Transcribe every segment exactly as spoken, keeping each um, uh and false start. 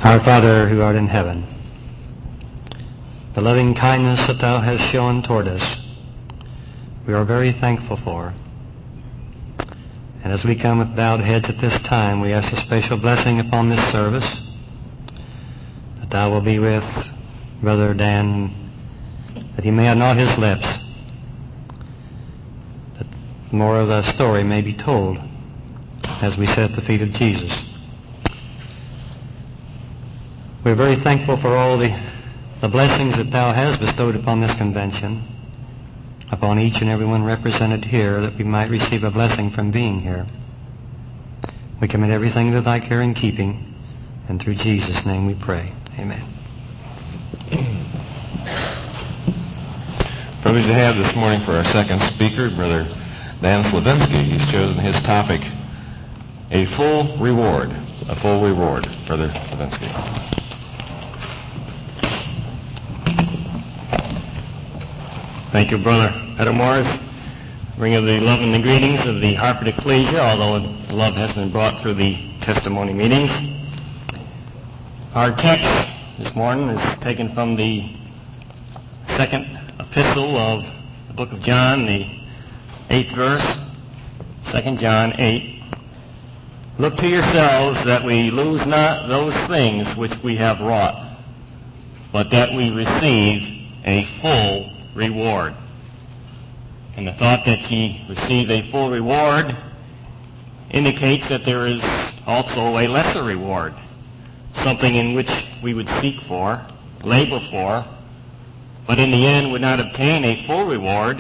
Our Father, who art in heaven, the loving kindness that Thou hast shown toward us, we are very thankful for. And as we come with bowed heads at this time, we ask a special blessing upon this service, that Thou will be with Brother Dan, that he may anoint his lips, that more of the story may be told as we sit at the feet of Jesus. We're very thankful for all the, the blessings that Thou hast bestowed upon this convention, upon each and every one represented here, that we might receive a blessing from being here. We commit everything to Thy care and keeping, and through Jesus' name we pray. Amen. Privilege to have this morning for our second speaker, Brother Dan Slavinsky. He's chosen his topic, A Full Reward. A Full Reward. Brother Slavinsky. Thank you, Brother Morris. Bring you the love and the greetings of the Hartford Ecclesia, although love has been brought through the testimony meetings. Our text this morning is taken from the second epistle of the book of John, the eighth verse, Second John eight. Look to yourselves that we lose not those things which we have wrought, but that we receive a full reward. And the thought that ye receive a full reward indicates that there is also a lesser reward, something in which we would seek for, labor for, but in the end would not obtain a full reward,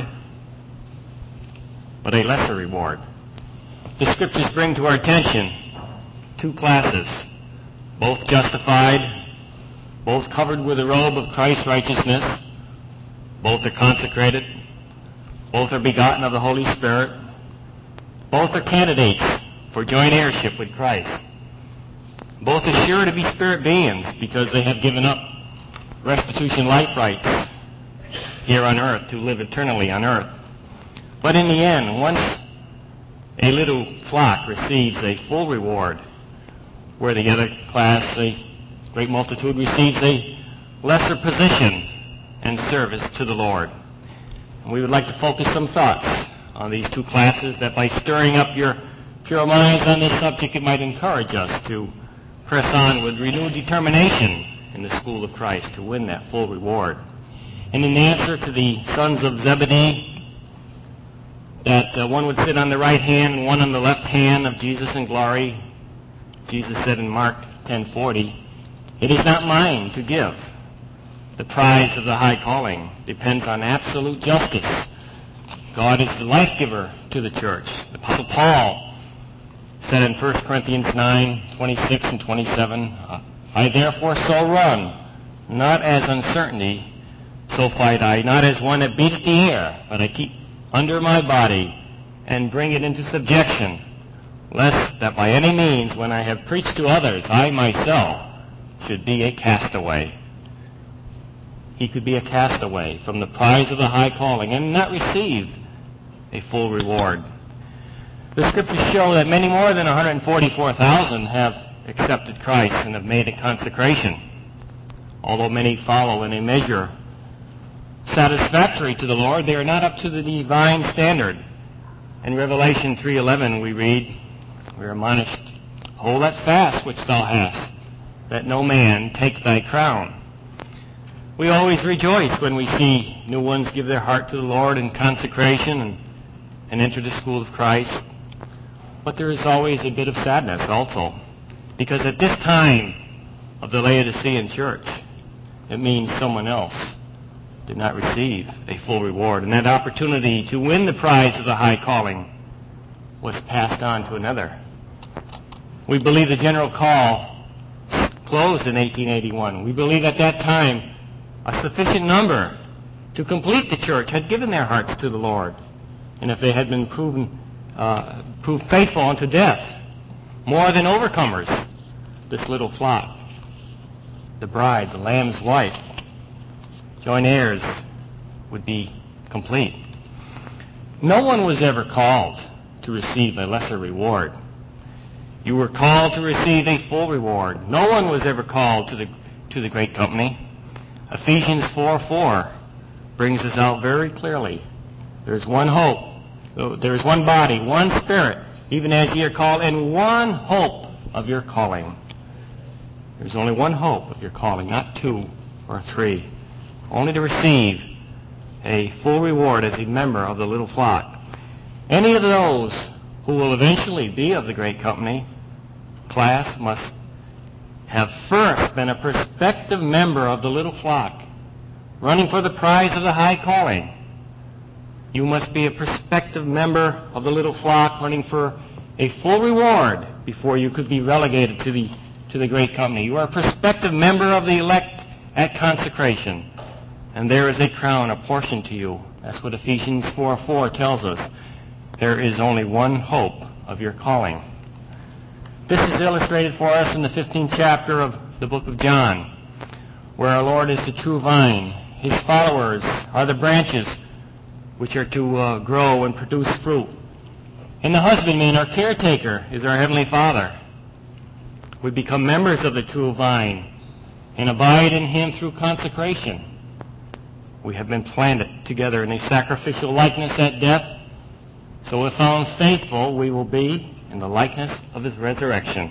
but a lesser reward. The Scriptures bring to our attention two classes, both justified, both covered with the robe of Christ's righteousness. Both are consecrated. Both are begotten of the Holy Spirit. Both are candidates for joint heirship with Christ. Both are sure to be spirit beings because they have given up restitution life rights here on earth to live eternally on earth. But in the end, once a little flock receives a full reward, where the other class, a great multitude, receives a lesser position and service to the Lord. And we would like to focus some thoughts on these two classes, that by stirring up your pure minds on this subject, it might encourage us to press on with renewed determination in the school of Christ to win that full reward. And in answer to the sons of Zebedee, that uh, one would sit on the right hand and one on the left hand of Jesus in glory, Jesus said in Mark ten forty, "It is not mine to give. The prize of the high calling depends on absolute justice. God is the life giver to the church." The Apostle Paul said in First Corinthians nine twenty-six and twenty-seven, "I therefore so run, not as uncertainty, so fight I, not as one that beats the air, but I keep under my body and bring it into subjection, lest that by any means, when I have preached to others, I myself should be a castaway." He could be a castaway from the prize of the high calling and not receive a full reward. The Scriptures show that many more than one hundred forty-four thousand have accepted Christ and have made a consecration, although many follow in a measure satisfactory to the Lord. They are not up to the divine standard. In Revelation three eleven we read, we are admonished, "Hold that fast which thou hast, that no man take thy crown." We always rejoice when we see new ones give their heart to the Lord in consecration and, and enter the school of Christ. But there is always a bit of sadness also, because at this time of the Laodicean church, it means someone else did not receive a full reward, and that opportunity to win the prize of the high calling was passed on to another. We believe the general call closed in eighteen eighty-one. We believe at that time a sufficient number to complete the church had given their hearts to the Lord. And if they had been proven uh, proved faithful unto death, more than overcomers, this little flock, the bride, the Lamb's wife, joint heirs, would be complete. No one was ever called to receive a lesser reward. You were called to receive a full reward. No one was ever called to the to the great company. Ephesians four four brings this out very clearly. There's one hope. There's one body, one spirit, even as ye are called, and one hope of your calling. There's only one hope of your calling, not two or three. Only to receive a full reward as a member of the little flock. Any of those who will eventually be of the great company class must have first been a prospective member of the little flock, running for the prize of the high calling. You must be a prospective member of the little flock, running for a full reward before you could be relegated to the to the great company. You are a prospective member of the elect at consecration, and there is a crown apportioned to you. That's what Ephesians four four tells us. There is only one hope of your calling. This is illustrated for us in the fifteenth chapter of the book of John, where our Lord is the true vine. His followers are the branches which are to uh, grow and produce fruit. And the husbandman, our caretaker, is our Heavenly Father. We become members of the true vine and abide in Him through consecration. We have been planted together in a sacrificial likeness at death, so if found faithful, we will be in the likeness of His resurrection.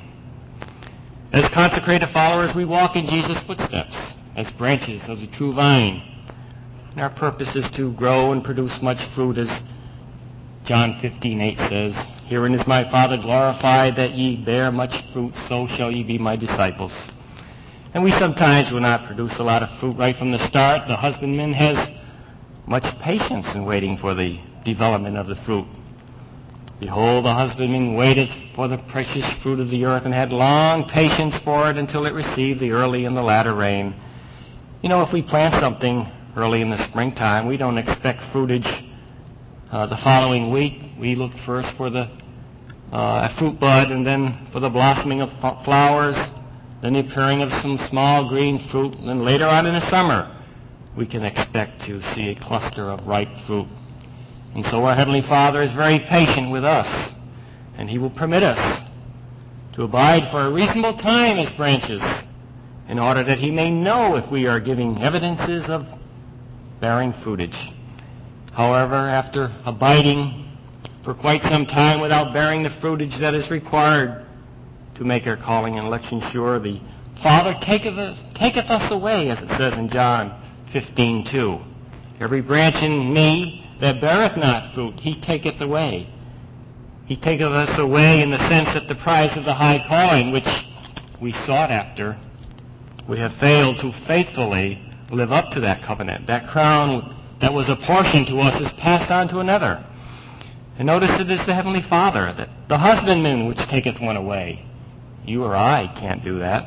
As consecrated followers, we walk in Jesus' footsteps as branches of the true vine. And our purpose is to grow and produce much fruit, as John fifteen eight says, "Herein is my Father glorified, that ye bear much fruit, so shall ye be my disciples." And we sometimes will not produce a lot of fruit right from the start. The husbandman has much patience in waiting for the development of the fruit. Behold, the husbandman waited for the precious fruit of the earth and had long patience for it until it received the early and the latter rain. You know, if we plant something early in the springtime, we don't expect fruitage uh, the following week. We look first for the uh, fruit bud, and then for the blossoming of f- flowers, then the appearing of some small green fruit, and then later on in the summer, we can expect to see a cluster of ripe fruit. And so our Heavenly Father is very patient with us, and He will permit us to abide for a reasonable time as branches, in order that He may know if we are giving evidences of bearing fruitage. However, after abiding for quite some time without bearing the fruitage that is required to make our calling and election sure, the Father taketh us, taketh us away, as it says in John fifteen two. Every branch in me that beareth not fruit, He taketh away. He taketh us away in the sense that the prize of the high calling, which we sought after, we have failed to faithfully live up to that covenant. That crown that was apportioned to us is passed on to another. And notice it is the Heavenly Father, that the husbandman which taketh one away. You or I can't do that.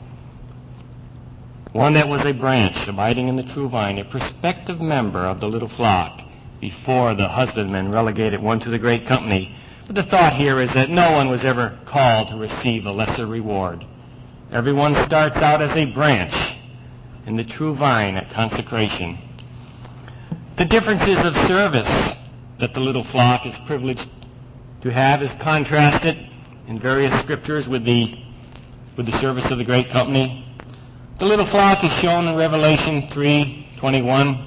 One that was a branch abiding in the true vine, a prospective member of the little flock, before the husbandman relegated one to the great company. But the thought here is that no one was ever called to receive a lesser reward. Everyone starts out as a branch in the true vine at consecration. The differences of service that the little flock is privileged to have is contrasted in various scriptures with the with the service of the great company. The little flock is shown in Revelation three twenty-one.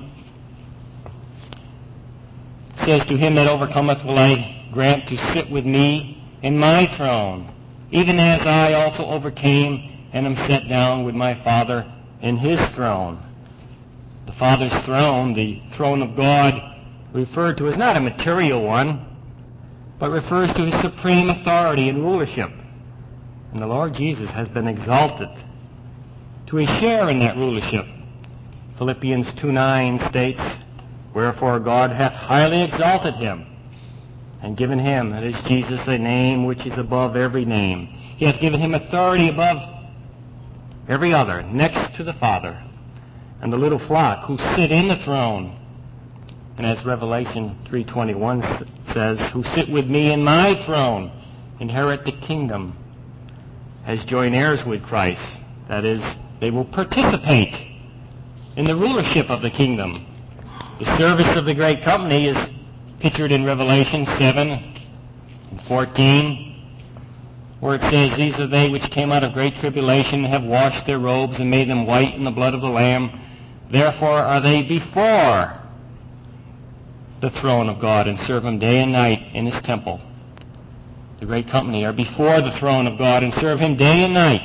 It says, "To him that overcometh will I grant to sit with me in my throne, even as I also overcame and am set down with my Father in His throne." The Father's throne, the throne of God, referred to as not a material one, but refers to His supreme authority and rulership. And the Lord Jesus has been exalted to a share in that rulership. Philippians two nine states, "Wherefore God hath highly exalted Him, and given Him," that is Jesus, "a name which is above every name. He hath given Him authority above every other, next to the Father, and the little flock who sit in the throne." And as Revelation three twenty-one says, "Who sit with me in my throne, inherit the kingdom as joint heirs with Christ." That is, they will participate in the rulership of the kingdom. The service of the great company is pictured in Revelation seven and fourteen. where it says, "These are they which came out of great tribulation, and have washed their robes and made them white in the blood of the Lamb. Therefore are they before the throne of God, and serve him day and night in his temple." The great company are before the throne of God and serve him day and night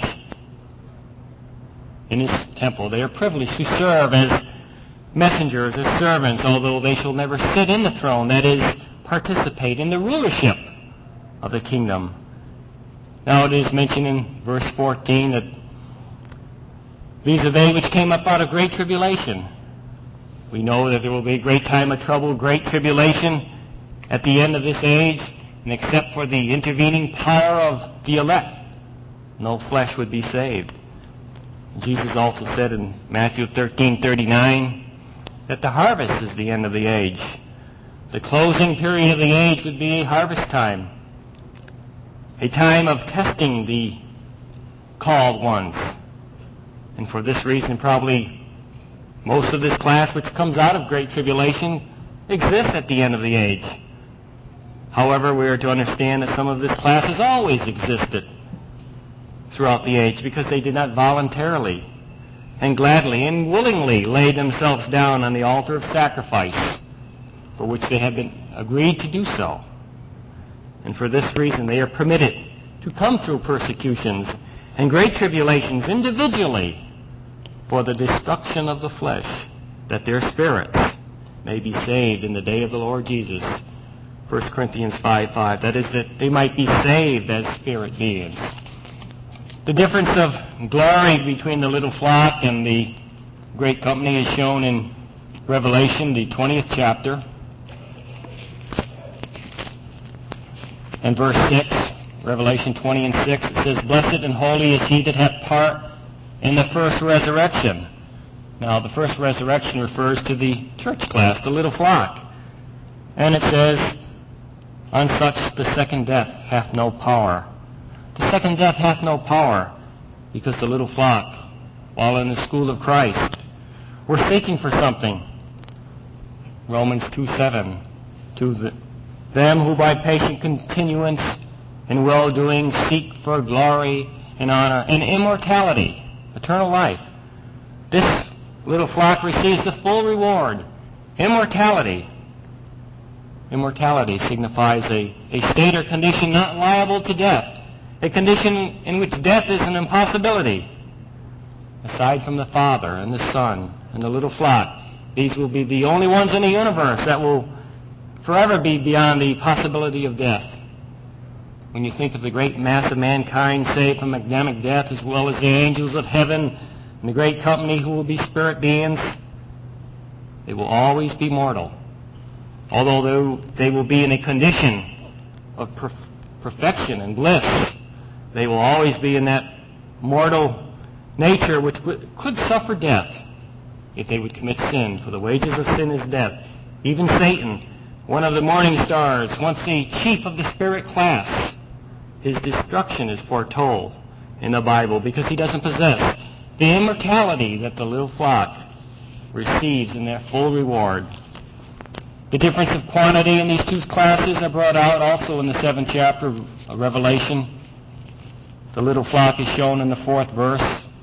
in his temple. They are privileged to serve as messengers, as servants, although they shall never sit in the throne, that is, participate in the rulership of the kingdom. Now it is mentioned in verse fourteen that these are they which came up out of great tribulation. We know that there will be a great time of trouble, great tribulation at the end of this age, and except for the intervening power of the elect, no flesh would be saved. Jesus also said in Matthew thirteen thirty-nine that the harvest is the end of the age. The closing period of the age would be a harvest time, a time of testing the called ones. And for this reason, probably most of this class which comes out of great tribulation exists at the end of the age. However, we are to understand that some of this class has always existed throughout the age because they did not voluntarily and gladly and willingly lay themselves down on the altar of sacrifice for which they have been agreed to do so. And for this reason, they are permitted to come through persecutions and great tribulations individually for the destruction of the flesh, that their spirits may be saved in the day of the Lord Jesus. First Corinthians five five, that is, that they might be saved as spirit beings. The difference of glory between the little flock and the great company is shown in Revelation, the twentieth chapter, and verse six, Revelation twenty and six, it says, "Blessed and holy is he that hath part in the first resurrection." Now, the first resurrection refers to the church class, the little flock. And it says, "On such the second death hath no power." The second death hath no power because the little flock, while in the school of Christ, were seeking for something. Romans two seven, "To the, them who by patient continuance in well-doing seek for glory and honor and immortality," eternal life. This little flock receives the full reward, immortality. Immortality signifies a, a state or condition not liable to death, a condition in which death is an impossibility. Aside from the Father and the Son and the little flock, these will be the only ones in the universe that will forever be beyond the possibility of death. When you think of the great mass of mankind saved from Adamic death, as well as the angels of heaven and the great company who will be spirit beings, they will always be mortal. Although they will be in a condition of perf- perfection and bliss, they will always be in that mortal nature which could suffer death if they would commit sin. For the wages of sin is death. Even Satan, one of the morning stars, once the chief of the spirit class, his destruction is foretold in the Bible because he doesn't possess the immortality that the little flock receives in their full reward. The difference of quantity in these two classes are brought out also in the seventh chapter of Revelation. The little flock is shown in the fourth verse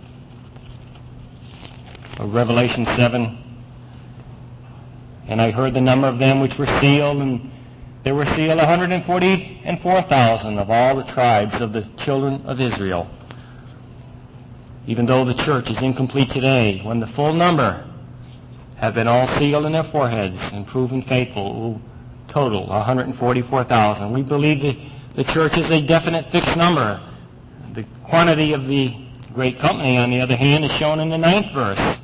of Revelation seven. "And I heard the number of them which were sealed, and there were sealed one hundred forty and four thousand of all the tribes of the children of Israel." Even though the church is incomplete today, when the full number have been all sealed in their foreheads and proven faithful, it will total one hundred forty-four thousand. We believe that the church is a definite fixed number. The quantity of the great company, on the other hand, is shown in the ninth verse.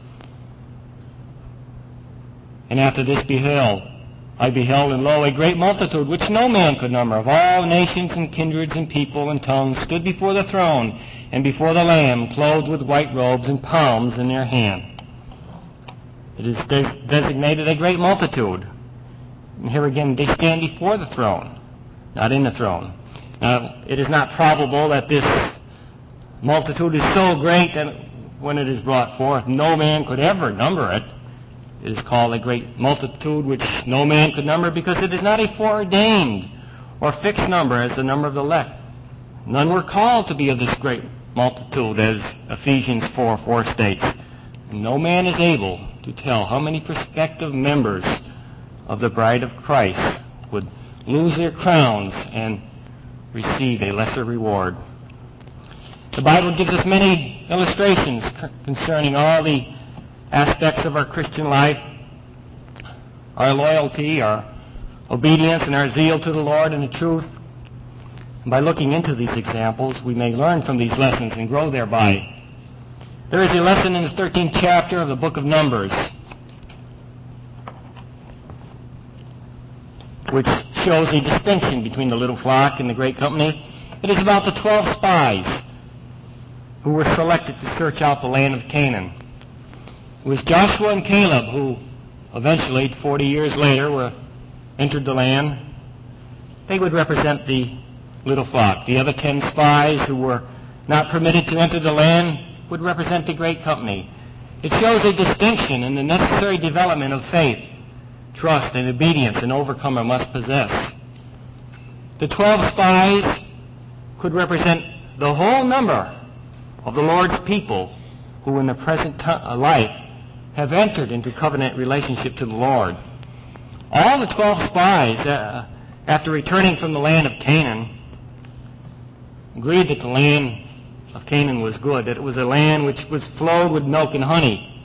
"And after this beheld, I beheld, and lo, a great multitude, which no man could number, of all nations and kindreds and people and tongues, stood before the throne and before the Lamb, clothed with white robes and palms in their hand." It is des- designated a great multitude. And here again, they stand before the throne, not in the throne. Now, it is not probable that this multitude is so great that when it is brought forth, no man could ever number it. It is called a great multitude which no man could number because it is not a foreordained or fixed number as the number of the elect. None were called to be of this great multitude, as Ephesians four four states. And no man is able to tell how many prospective members of the bride of Christ would lose their crowns and receive a lesser reward. The Bible gives us many illustrations concerning all the aspects of our Christian life, our loyalty, our obedience, and our zeal to the Lord and the truth. And by looking into these examples, we may learn from these lessons and grow thereby. There is a lesson in the thirteenth chapter of the book of Numbers, which shows a distinction between the little flock and the great company. It is about the twelve spies who were selected to search out the land of Canaan. It was Joshua and Caleb who eventually, forty years later, were entered the land. They would represent the little flock. The other ten spies who were not permitted to enter the land would represent the great company. It shows a distinction in the necessary development of faith, trust, and obedience an overcomer must possess. The twelve spies could represent the whole number of the Lord's people who in the present t- life have entered into covenant relationship to the Lord. All the twelve spies, uh, after returning from the land of Canaan, agreed that the land of Canaan was good, that it was a land which was flowed with milk and honey.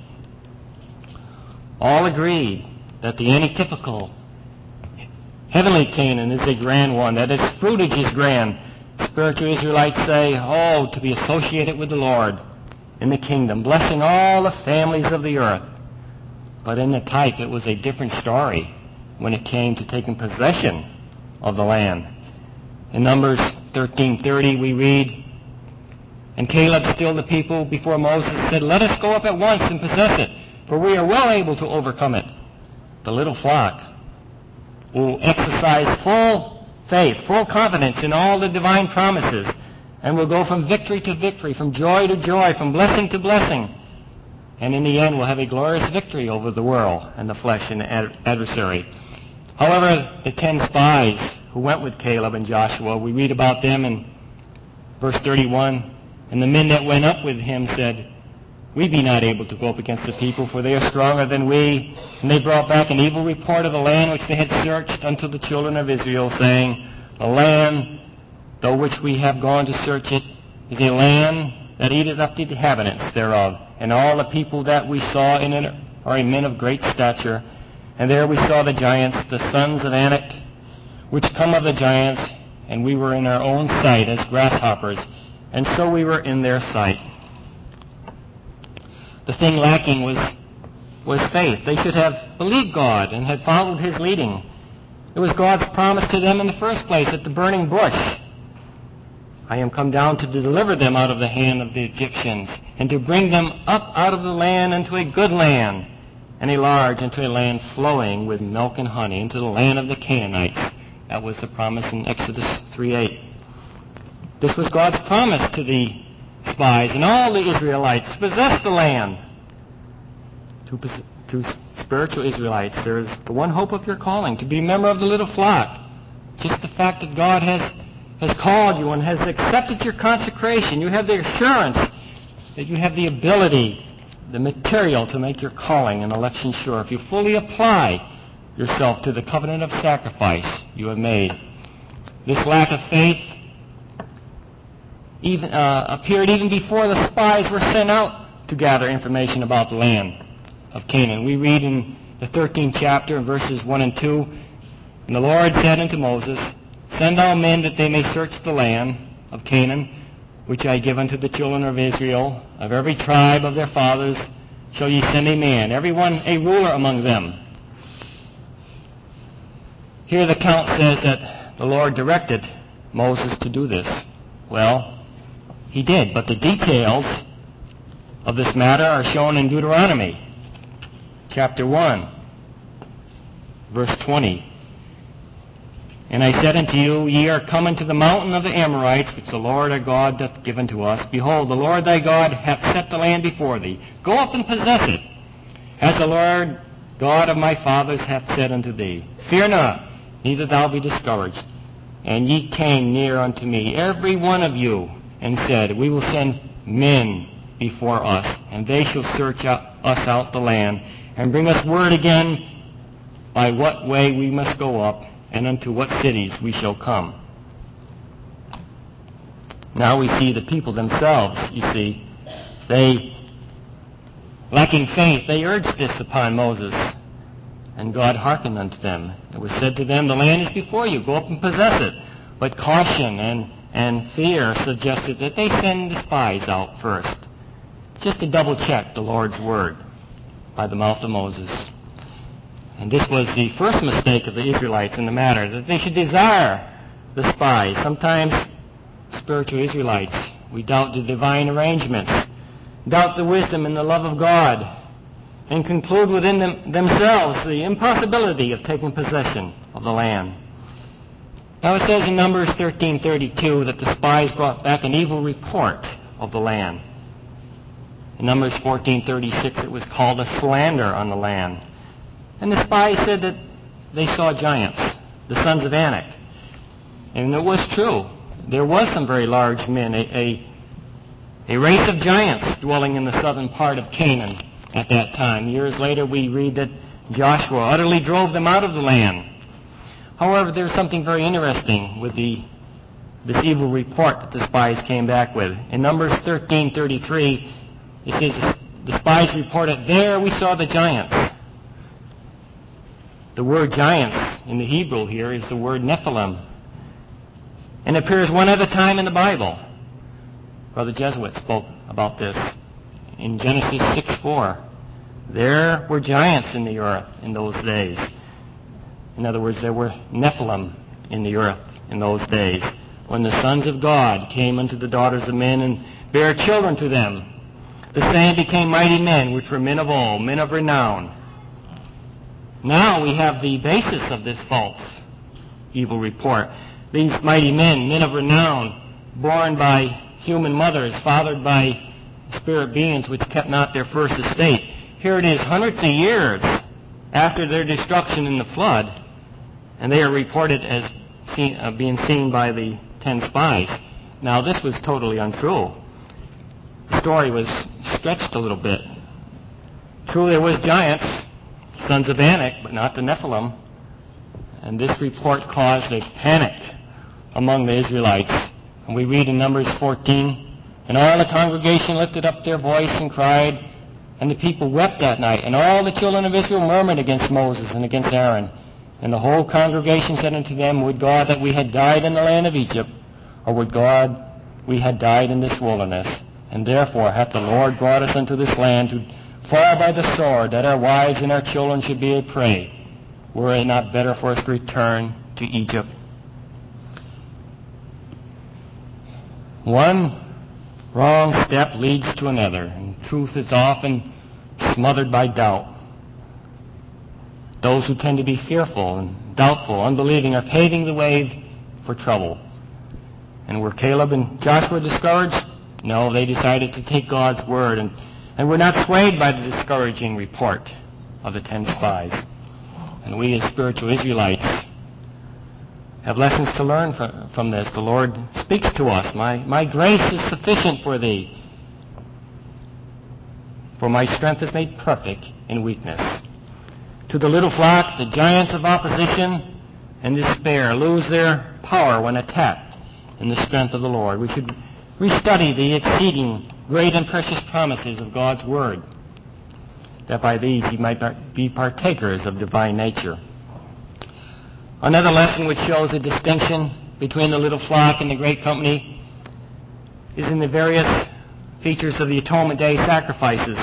All agreed that the antitypical heavenly Canaan is a grand one, that its fruitage is grand. Spiritual Israelites say, oh, to be associated with the Lord in the kingdom, blessing all the families of the earth. But in the type, it was a different story when it came to taking possession of the land. In Numbers thirteen thirty, we read, and Caleb stilled the people before Moses, said, let us go up at once and possess it, for we are well able to overcome it. The little flock will exercise full faith, full confidence in all the divine promises, and will go from victory to victory, from joy to joy, from blessing to blessing. And in the end, we'll have a glorious victory over the world and the flesh and the ad- adversary. However, the ten spies who went with Caleb and Joshua, we read about them in verse thirty-one. And the men that went up with him said, we be not able to go up against the people, for they are stronger than we. And they brought back an evil report of the land which they had searched unto the children of Israel, saying, the land, though which we have gone to search it, is a land that eateth up the inhabitants thereof. And all the people that we saw in it are men of great stature. And there we saw the giants, the sons of Anak, which come of the giants, and we were in our own sight as grasshoppers, and so we were in their sight. The thing lacking was, was faith. They should have believed God and had followed his leading. It was God's promise to them in the first place at the burning bush. I am come down to deliver them out of the hand of the Egyptians, and to bring them up out of the land into a good land, and a large, into a land flowing with milk and honey, into the land of the Canaanites. That was the promise in Exodus three eight. This was God's promise to the spies and all the Israelites to possess the land. To, to spiritual Israelites, there is the one hope of your calling, to be a member of the little flock. Just the fact that God has, has called you and has accepted your consecration. You have the assurance that you have the ability, the material to make your calling and election sure. If you fully apply yourself to the covenant of sacrifice you have made. This lack of faith even uh, appeared even before the spies were sent out to gather information about the land of Canaan. We read in the thirteenth chapter, verses one and two, and the Lord said unto Moses, send out men that they may search the land of Canaan, which I give unto the children of Israel. Of every tribe of their fathers shall ye send a man, every one a ruler among them. Here the account says that the Lord directed Moses to do this. Well, he did, but the details of this matter are shown in Deuteronomy chapter one, verse twenty. And I said unto you, ye are come unto the mountain of the Amorites, which the Lord our God doth give unto us. Behold, the Lord thy God hath set the land before thee. Go up and possess it, as the Lord God of my fathers hath said unto thee. Fear not, neither thou be discouraged. And ye came near unto me, every one of you, and said, We will send men before us, and they shall search out, us out the land, and bring us word again by what way we must go up, and unto what cities we shall come. Now we see the people themselves, you see, they, lacking faith, they urged this upon Moses, and God hearkened unto them. It was said to them, The land is before you, go up and possess it. But caution and, and fear suggested that they send the spies out first, just to double check the Lord's word by the mouth of Moses. And this was the first mistake of the Israelites in the matter, that they should desire the spies. Sometimes spiritual Israelites, we doubt the divine arrangements, doubt the wisdom and the love of God, and conclude within them, themselves the impossibility of taking possession of the land. Now it says in Numbers thirteen thirty-two that the spies brought back an evil report of the land. In Numbers fourteen thirty-six it was called a slander on the land. And the spies said that they saw giants, the sons of Anak. And it was true. There was some very large men, a, a, a race of giants dwelling in the southern part of Canaan at that time. Years later we read that Joshua utterly drove them out of the land. However, there's something very interesting with the this evil report that the spies came back with. In Numbers thirteen thirty-three, it says the spies reported, There we saw the giants. The word giants in the Hebrew here is the word Nephilim, and appears one other time in the Bible. Brother Jesuit spoke about this in Genesis six four. There were giants in the earth in those days. In other words, there were Nephilim in the earth in those days, when the sons of God came unto the daughters of men and bare children to them. The same became mighty men, which were men of old, men of renown. Now we have the basis of this false evil report. These mighty men, men of renown, born by human mothers, fathered by spirit beings which kept not their first estate. Here it is, hundreds of years after their destruction in the flood, and they are reported as seen, uh, being seen by the ten spies. Now this was totally untrue. The story was stretched a little bit. True, there was giants, sons of Anak, but not the Nephilim. And this report caused a panic among the Israelites. And we read in Numbers fourteen, And all the congregation lifted up their voice and cried, and the people wept that night. And all the children of Israel murmured against Moses and against Aaron. And the whole congregation said unto them, Would God that we had died in the land of Egypt, or would God we had died in this wilderness? And therefore hath the Lord brought us unto this land to fall by the sword, that our wives and our children should be a prey. Were it not better for us to return to Egypt? One wrong step leads to another, and truth is often smothered by doubt. Those who tend to be fearful and doubtful, unbelieving, are paving the way for trouble. And were Caleb and Joshua discouraged? No, they decided to take God's word, and, and were not swayed by the discouraging report of the ten spies. And we as spiritual Israelites have lessons to learn from, from this. The Lord speaks to us. My, my grace is sufficient for thee, for my strength is made perfect in weakness. To the little flock, the giants of opposition and despair lose their power when attacked in the strength of the Lord. We should restudy the exceeding great and precious promises of God's word, that by these ye might be partakers of divine nature. Another lesson which shows a distinction between the little flock and the great company is in the various features of the Atonement Day sacrifices.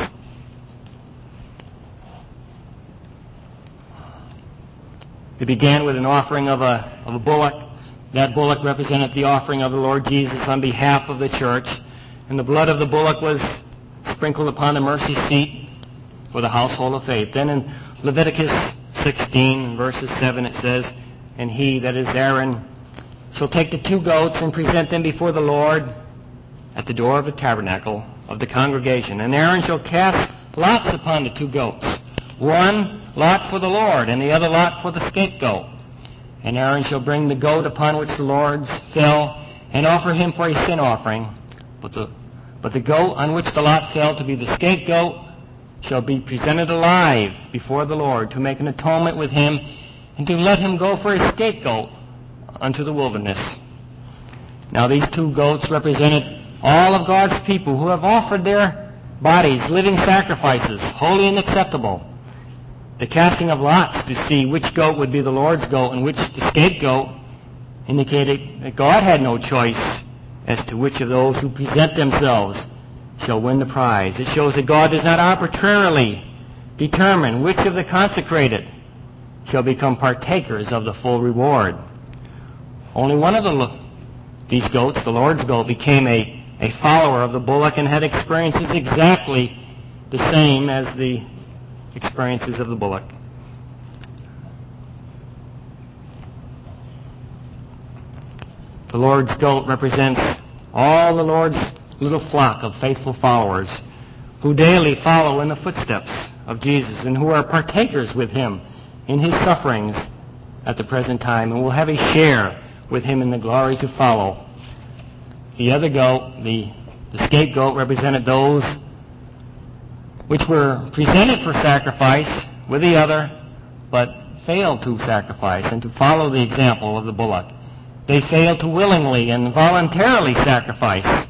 It began with an offering of a, of a bullock. That bullock represented the offering of the Lord Jesus on behalf of the church, and the blood of the bullock was sprinkled upon the mercy seat for the household of faith. Then in Leviticus sixteen, verses seven, it says, And he, that is Aaron, shall take the two goats and present them before the Lord at the door of the tabernacle of the congregation. And Aaron shall cast lots upon the two goats, one lot for the Lord, and the other lot for the scapegoat. And Aaron shall bring the goat upon which the Lord fell, and offer him for a sin offering. But the, but the goat on which the lot fell to be the scapegoat shall be presented alive before the Lord to make an atonement with him, and to let him go for a scapegoat unto the wilderness. Now these two goats represented all of God's people who have offered their bodies, living sacrifices, holy and acceptable. The casting of lots to see which goat would be the Lord's goat and which the scapegoat indicated that God had no choice as to which of those who present themselves shall win the prize. It shows that God does not arbitrarily determine which of the consecrated shall become partakers of the full reward. Only one of the, these goats, the Lord's goat, became a, a follower of the bullock and had experiences exactly the same as the experiences of the bullock. The Lord's goat represents all the Lord's little flock of faithful followers who daily follow in the footsteps of Jesus and who are partakers with him in his sufferings at the present time and will have a share with him in the glory to follow. The other goat, the, the scapegoat, represented those which were presented for sacrifice with the other, but failed to sacrifice and to follow the example of the bullock. They failed to willingly and voluntarily sacrifice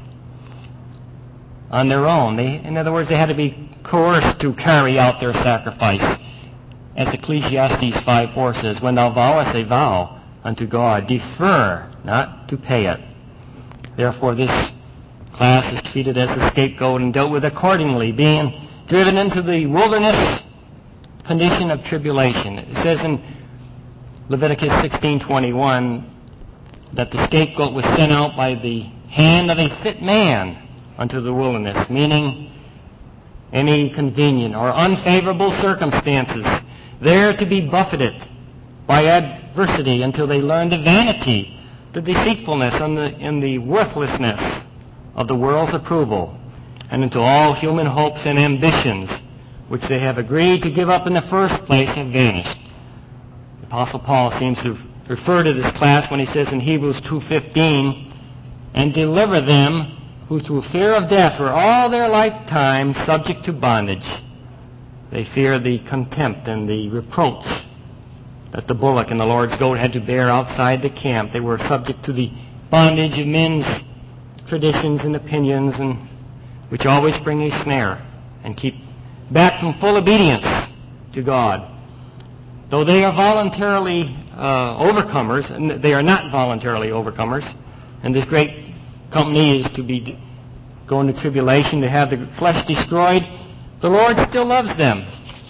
on their own. They, in other words, they had to be coerced to carry out their sacrifice. As Ecclesiastes five four says, when thou vowest a vow unto God, defer not to pay it. Therefore, this class is treated as a scapegoat and dealt with accordingly, being driven into the wilderness condition of tribulation. It says in Leviticus sixteen twenty-one that the scapegoat was sent out by the hand of a fit man unto the wilderness, meaning any convenient or unfavorable circumstances, there to be buffeted by adversity until they learn the vanity, the deceitfulness, and the, and the worthlessness of the world's approval, and until all human hopes and ambitions, which they have agreed to give up in the first place, have vanished. The Apostle Paul seems to refer to this class when he says in Hebrews two fifteen, and deliver them who through fear of death were all their lifetime subject to bondage. They fear the contempt and the reproach that the bullock and the Lord's goat had to bear outside the camp. They were subject to the bondage of men's traditions and opinions, and which always bring a snare and keep back from full obedience to God. Though they are voluntarily uh, overcomers, and they are not voluntarily overcomers, and this great company is to be going to tribulation to have the flesh destroyed, the Lord still loves them,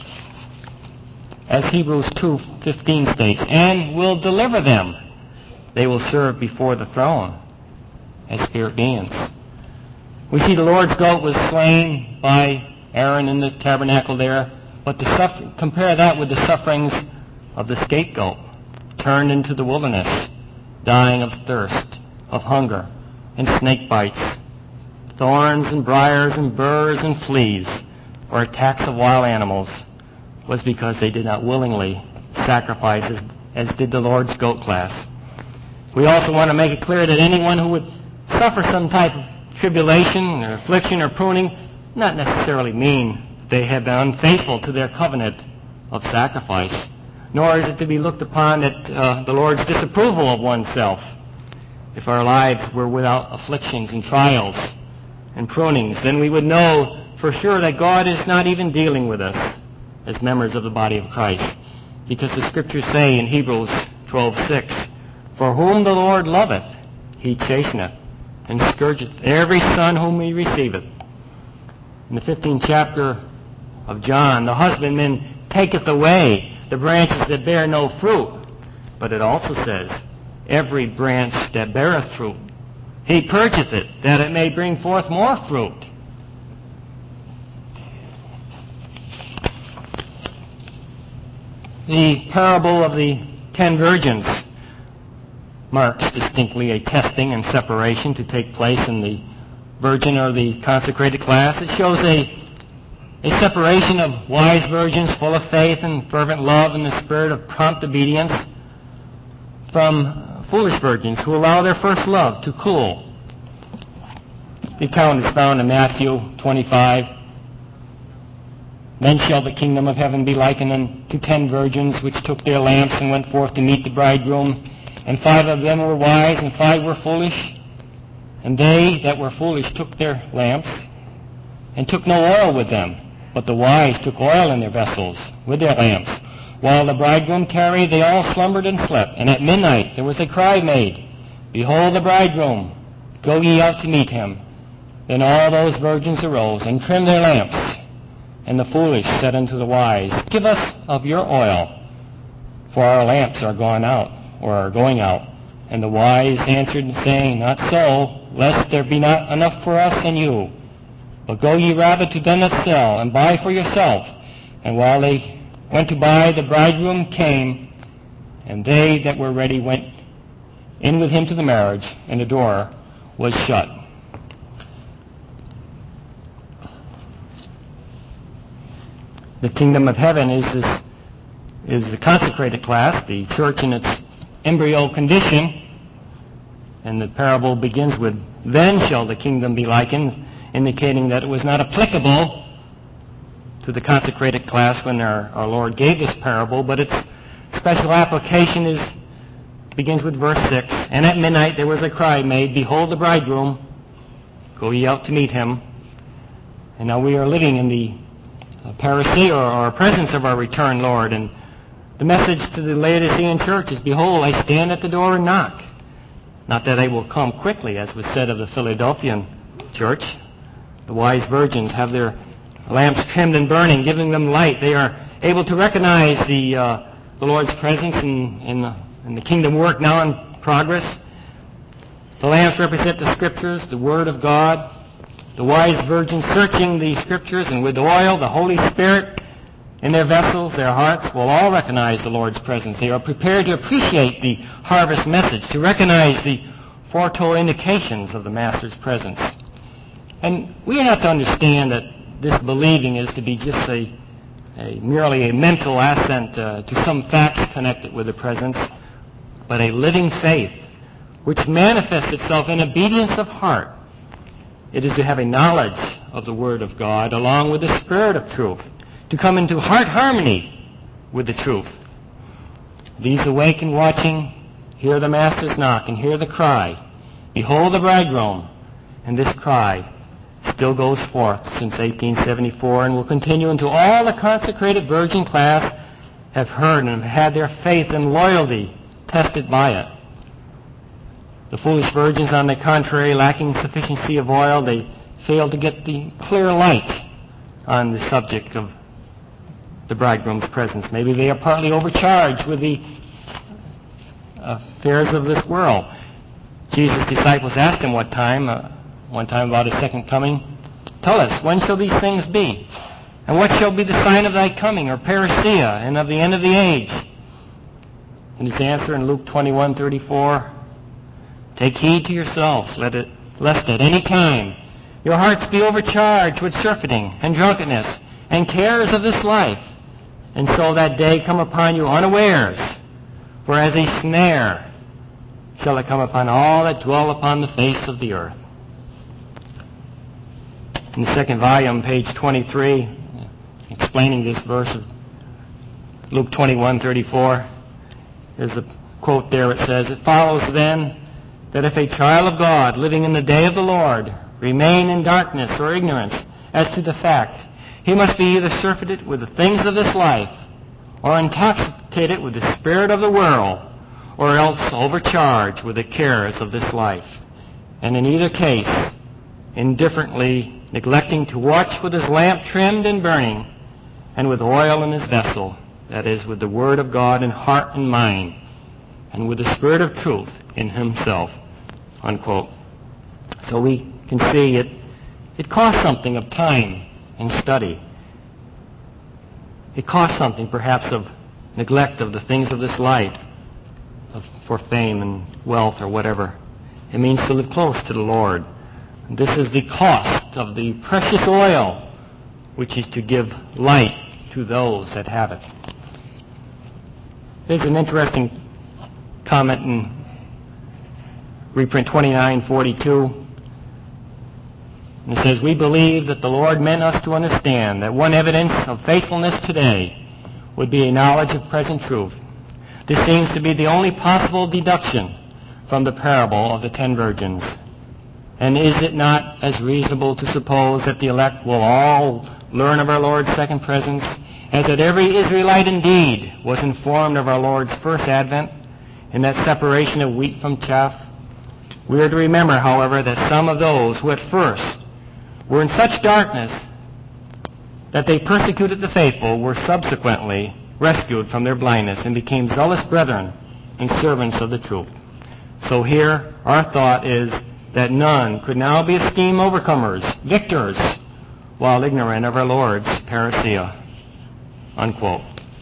as Hebrews two fifteen states, and will deliver them. They will serve before the throne as spirit beings. We see the Lord's goat was slain by Aaron in the tabernacle there, but to suffer, compare that with the sufferings of the scapegoat, turned into the wilderness, dying of thirst, of hunger, and snake bites, thorns and briars and burrs and fleas, or attacks of wild animals, was because they did not willingly sacrifice as, as did the Lord's goat class. We also want to make it clear that anyone who would suffer some type of tribulation or affliction or pruning not necessarily mean they have been unfaithful to their covenant of sacrifice, nor is it to be looked upon that uh, the Lord's disapproval of oneself. If our lives were without afflictions and trials and prunings, then we would know for sure that God is not even dealing with us as members of the body of Christ, because the Scriptures say in Hebrews twelve six, for whom the Lord loveth, he chasteneth, and scourgeth every son whom he receiveth. In the fifteenth chapter of John, the husbandman taketh away the branches that bear no fruit. But it also says, every branch that beareth fruit, he purgeth it, that it may bring forth more fruit. The parable of the ten virgins marks distinctly a testing and separation to take place in the virgin or the consecrated class. It shows a A separation of wise virgins full of faith and fervent love and the spirit of prompt obedience from foolish virgins who allow their first love to cool. The account is found in Matthew twenty-five. Then shall the kingdom of heaven be likened unto ten virgins which took their lamps and went forth to meet the bridegroom. And five of them were wise, and five were foolish. And they that were foolish took their lamps, and took no oil with them. But the wise took oil in their vessels with their lamps. While the bridegroom tarried, they all slumbered and slept. And at midnight there was a cry made, Behold the bridegroom, go ye out to meet him. Then all those virgins arose, and trimmed their lamps. And the foolish said unto the wise, Give us of your oil, for our lamps are gone out, or are going out. And the wise answered, saying, Not so, lest there be not enough for us and you. But go ye rather to them that sell, and buy for yourself. And while they went to buy, the bridegroom came, and they that were ready went in with him to the marriage, and the door was shut. The kingdom of heaven is this, is the consecrated class, the church in its embryo condition. And the parable begins with, Then shall the kingdom be likened, indicating that it was not applicable to the consecrated class when our, our Lord gave this parable, but its special application is begins with verse six. And at midnight there was a cry made, Behold the bridegroom, go ye out to meet him. And now we are living in the uh, parousia, or, or presence of our returned Lord. And the message to the Laodicean church is, Behold, I stand at the door and knock. Not that I will come quickly, as was said of the Philadelphian church. The wise virgins have their lamps trimmed and burning, giving them light. They are able to recognize the uh, the Lord's presence in, in, the, in the kingdom work now in progress. The lamps represent the Scriptures, the Word of God. The wise virgins searching the Scriptures, and with oil, the Holy Spirit in their vessels, their hearts will all recognize the Lord's presence. They are prepared to appreciate the harvest message, to recognize the foretold indications of the Master's presence. And we have to understand that this believing is to be just a, a merely a mental assent uh, to some facts connected with the presence, but a living faith which manifests itself in obedience of heart. It is to have a knowledge of the Word of God along with the Spirit of truth, to come into heart harmony with the truth. These awake and watching hear the Master's knock and hear the cry, Behold the bridegroom. And this cry still goes forth since eighteen seventy-four and will continue until all the consecrated virgin class have heard and have had their faith and loyalty tested by it. The foolish virgins, on the contrary, lacking sufficiency of oil, they fail to get the clear light on the subject of the bridegroom's presence. Maybe they are partly overcharged with the affairs of this world. Jesus' disciples asked him what time, uh, one time about his second coming, Tell us, when shall these things be? And what shall be the sign of thy coming, or parousia, and of the end of the age? And his answer in Luke twenty-one thirty-four, Take heed to yourselves, let it, lest at any time your hearts be overcharged with surfeiting and drunkenness and cares of this life, and so that day come upon you unawares. For as a snare shall it come upon all that dwell upon the face of the earth. In the second volume, page twenty-three, explaining this verse of Luke twenty-one thirty-four, there's a quote there. It says, It follows then that if a child of God living in the day of the Lord remain in darkness or ignorance as to the fact, he must be either surfeited with the things of this life, or intoxicated with the spirit of the world, or else overcharged with the cares of this life. And in either case, indifferently neglecting to watch with his lamp trimmed and burning, and with oil in his vessel, that is, with the Word of God in heart and mind, and with the Spirit of truth in himself. Unquote. So we can see it, it costs something of time and study. It costs something, perhaps, of neglect of the things of this life, of, for fame and wealth or whatever. It means to live close to the Lord. And this is the cost of the precious oil, which is to give light to those that have it. There's an interesting comment in reprint twenty-nine forty-two. And it says, we believe that the Lord meant us to understand that one evidence of faithfulness today would be a knowledge of present truth. This seems to be the only possible deduction from the parable of the ten virgins. And is it not as reasonable to suppose that the elect will all learn of our Lord's second presence, as that every Israelite indeed was informed of our Lord's first advent in that separation of wheat from chaff? We are to remember, however, that some of those who at first were in such darkness that they persecuted the faithful were subsequently rescued from their blindness and became zealous brethren and servants of the truth. So here our thought is that none could now be esteemed overcomers, victors, while ignorant of our Lord's parousia. Unquote.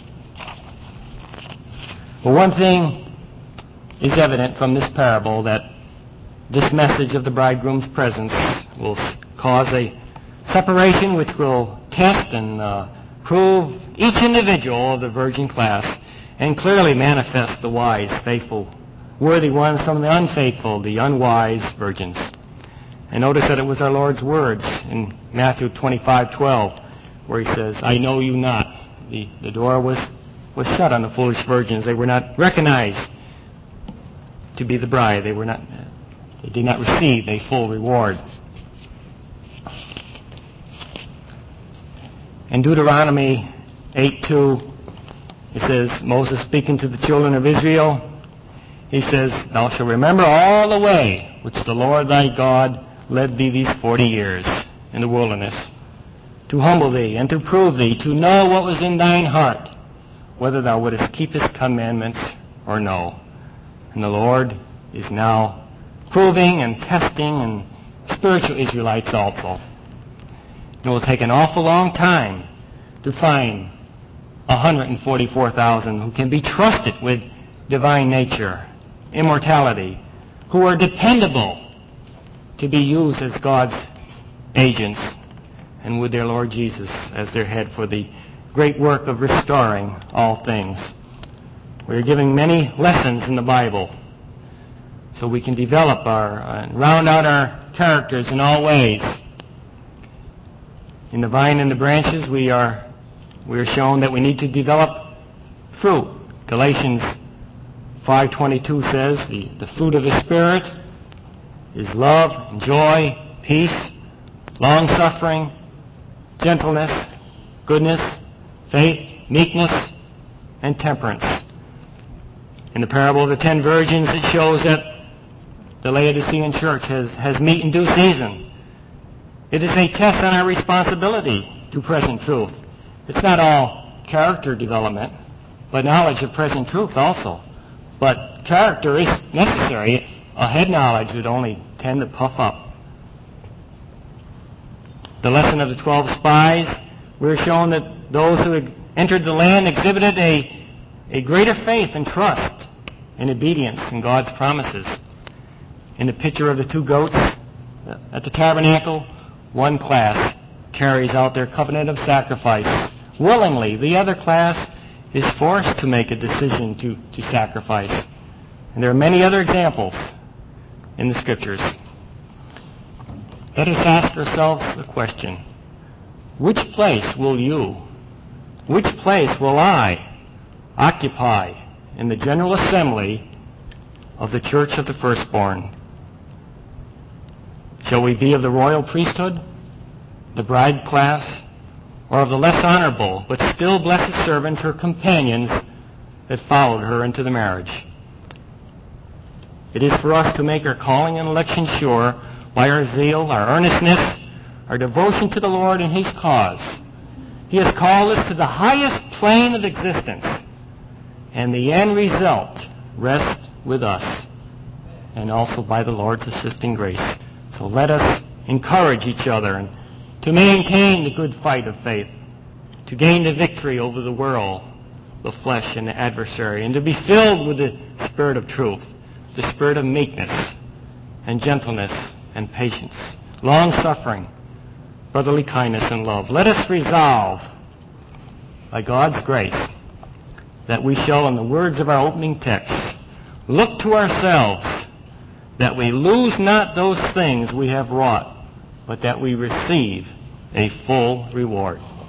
Well, one thing is evident from this parable, that this message of the bridegroom's presence will cause a separation which will test and uh, prove each individual of the virgin class and clearly manifest the wise, faithful, worthy ones from the unfaithful, the unwise virgins. And notice that it was our Lord's words in Matthew twenty-five twelve, where he says, I know you not. The, the door was, was shut on the foolish virgins. They were not recognized to be the bride. They were not, they did not receive a full reward. In Deuteronomy eight two, it says, Moses speaking to the children of Israel, he says, Thou shalt remember all the way which the Lord thy God led thee these forty years in the wilderness, to humble thee and to prove thee, to know what was in thine heart, whether thou wouldest keep his commandments or no. And the Lord is now proving and testing and spiritual Israelites also. It will take an awful long time to find one hundred forty-four thousand who can be trusted with divine nature, immortality, who are dependable to be used as God's agents and with their Lord Jesus as their head for the great work of restoring all things. We are giving many lessons in the Bible so we can develop our, uh, round out our characters in all ways. In the vine and the branches, we are we are shown that we need to develop fruit. Galatians five twenty-two says, the, the fruit of the Spirit is love, and joy, peace, long-suffering, gentleness, goodness, faith, meekness, and temperance. In the parable of the ten virgins, it shows that the Laodicean church has, has meat in due season. It is a test on our responsibility to present truth. It's not all character development, but knowledge of present truth also. But character is necessary. A head knowledge would only tend to puff up. The lesson of the twelve spies, we're shown that those who had entered the land exhibited a, a greater faith and trust and obedience in God's promises. In the picture of the two goats at the tabernacle, one class carries out their covenant of sacrifice willingly. The other class is forced to make a decision to, to sacrifice. And there are many other examples in the Scriptures. Let us ask ourselves the question, which place will you, which place will I occupy in the General Assembly of the Church of the Firstborn? Shall we be of the royal priesthood, the bride class, or of the less honorable but still blessed servants, her companions, that followed her into the marriage? It is for us to make our calling and election sure by our zeal, our earnestness, our devotion to the Lord and His cause. He has called us to the highest plane of existence, and the end result rests with us and also by the Lord's assisting grace. So let us encourage each other and to maintain the good fight of faith, to gain the victory over the world, the flesh, and the adversary, and to be filled with the Spirit of truth, the Spirit of meekness and gentleness and patience, long-suffering, brotherly kindness, and love. Let us resolve, by God's grace, that we shall, in the words of our opening text, look to ourselves, that we lose not those things we have wrought, but that we receive a full reward.